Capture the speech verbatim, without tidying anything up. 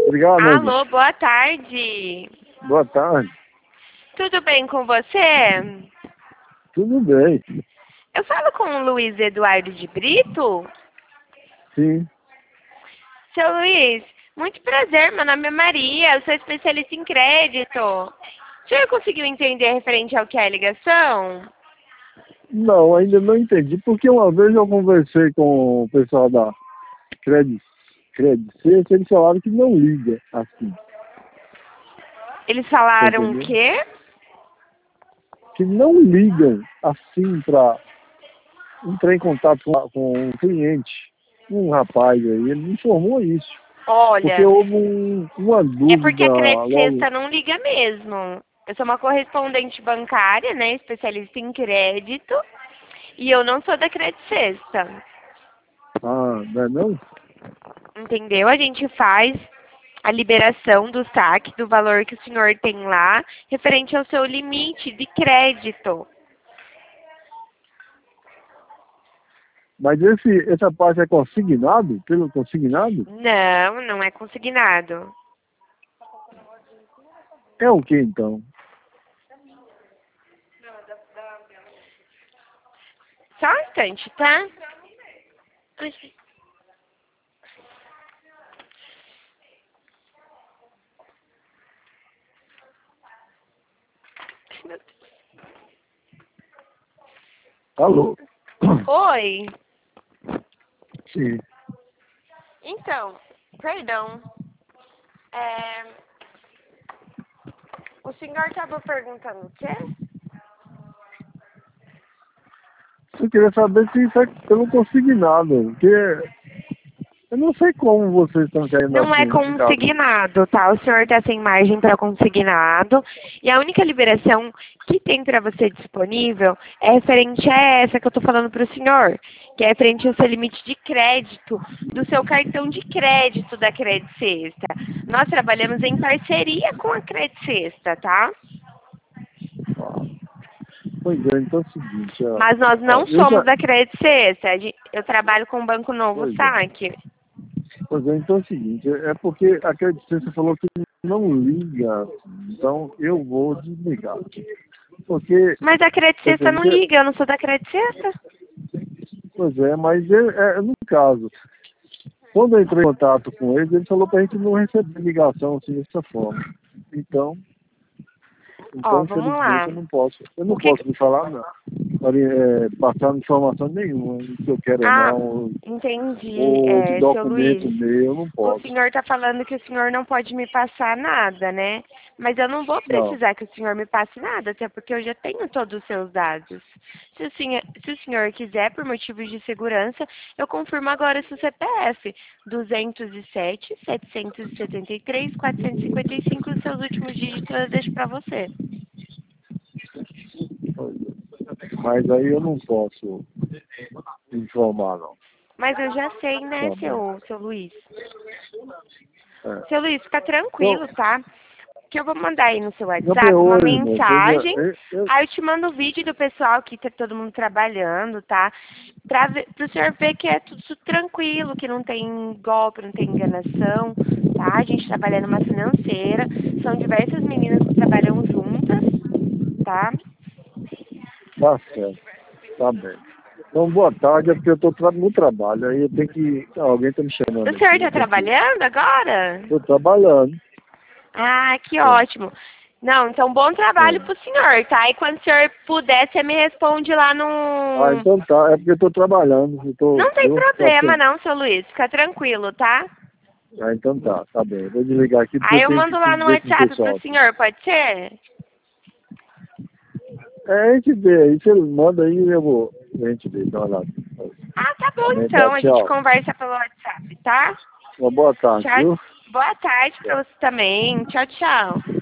Obrigado, Neide. Alô, boa tarde. Boa tarde. Tudo bem com você? Tudo bem. Eu falo com o Luiz Eduardo de Brito? Sim. Seu Luiz, muito prazer, meu nome é Maria, eu sou especialista em crédito. O senhor conseguiu entender referente ao que é a ligação? Não, ainda não entendi. Porque uma vez eu conversei com o pessoal da Credit Credit Suisse, eles falaram que não liga assim. Eles falaram o Entendeu? quê? Que não ligam assim para entrar em contato com, com um cliente. Um rapaz aí, ele me informou isso. Porque Olha, houve um, uma é porque dúvida a Credit logo. Sexta não liga mesmo. Eu sou uma correspondente bancária, né, especialista em crédito, e eu não sou da Credit Sexta. Ah, não é não? Entendeu? A gente faz a liberação do saque do valor que o senhor tem lá, referente ao seu limite de crédito. Mas esse, essa parte é consignado? Pelo consignado? Não, não é consignado. É o que então? Só um instante, tá? Alô? Oi. Sim. Então, perdão. É, o senhor estava perguntando o quê? Eu queria saber se isso é pelo consignado, porque eu não sei como vocês estão querendo Não é assim, ligar. consignado, tá? O senhor está sem margem para consignado. E a única liberação que tem para você disponível é referente a essa que eu estou falando para o senhor, que é referente ao seu limite de crédito do seu cartão de crédito da Credit Sexta. Nós trabalhamos em parceria com a Credit Sexta, tá? Pois é, então é o seguinte, ó, Mas nós ó, não eu somos já. da Credit Sexta. A gen- Eu trabalho com o Banco Novo Pois é. Saque. Pois é, então é o seguinte, é porque a Credicência falou que não liga, então eu vou desligar. Porque, Mas a Credit tá Sexta entendendo? não Que- liga, eu não sou da Credit Sexta. Pois é, mas é, é, no caso, quando eu entrei em contato com ele, ele falou pra gente não receber ligação assim dessa forma. Então, Ó, então vamos infelizmente lá. eu não posso, eu O não que... posso lhe falar não. Para é, passar informação nenhuma, se eu quero ou Ah, não, entendi, ou de é, seu documento Luiz. meu, eu não O posso. senhor está falando que o senhor não pode me passar nada, né? Mas eu não vou Não. precisar que o senhor me passe nada, até porque eu já tenho todos os seus dados. Se o senhor, se o senhor quiser, por motivos de segurança, eu confirmo agora seu C P F. duzentos e sete, setecentos e setenta e três, quatrocentos e cinquenta e cinco, os seus últimos dígitos eu deixo para você. Mas aí eu não posso informar, não. Mas eu já sei, né, Tá bom. seu, seu Luiz? É. Seu Luiz, fica Então, tranquilo, tá? Que eu vou mandar aí no seu não é WhatsApp uma hoje, moço. Eu, já- mensagem. eu, eu, Aí eu te mando o vídeo do pessoal que tá todo mundo trabalhando, tá? Pra ver, pro senhor ver que é tudo tranquilo, que não tem golpe, não tem enganação, tá? A gente trabalha numa financeira, são diversas meninas que trabalham juntas, tá? tá certo. Tá bem. Então, boa tarde, é porque eu estou no trabalho. Aí eu tenho que. Alguém está me chamando O senhor aqui. tá Eu tenho que. trabalhando agora? Estou trabalhando. Ah, que É, ótimo. Não, então bom trabalho é. pro senhor, tá? E quando o senhor puder, você me responde lá Ah, no... então tá. É porque eu estou trabalhando. Eu tô, Não tem viu? Tô problema atendendo. não, seu Luiz. Fica tranquilo, tá? Ah, então tá. Tá bem. Eu vou desligar aqui porque Aí eu eu tenho mando que lá no ver com o WhatsApp pessoal pro aqui. senhor, pode ser? É, a gente vê aí. Você manda aí eu vou. A gente vê. Dá uma olhada. Ah, tá Tá bom bem, tá. então. A gente Tchau. conversa pelo WhatsApp, tá? Uma boa tarde, Tchau. viu? Boa tarde Tchau. pra você também. Tchau, tchau.